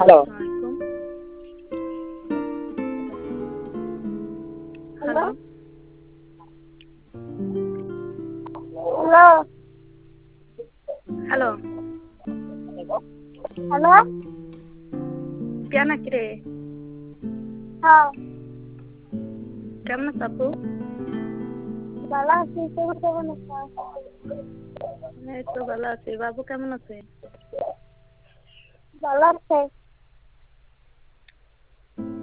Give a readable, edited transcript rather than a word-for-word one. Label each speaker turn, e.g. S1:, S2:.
S1: আসসালামাইকুম।
S2: Hello
S1: hello,
S2: hello
S1: hello,
S2: hello
S1: কেন কিরে?
S2: হ্যাঁ
S1: কেমন আছো আপু?
S2: ভালো আছি, তুমি কেমন আছো?
S1: এই তো ভালো আছি। বাবু কেমন আছে?
S2: ভালো আছে।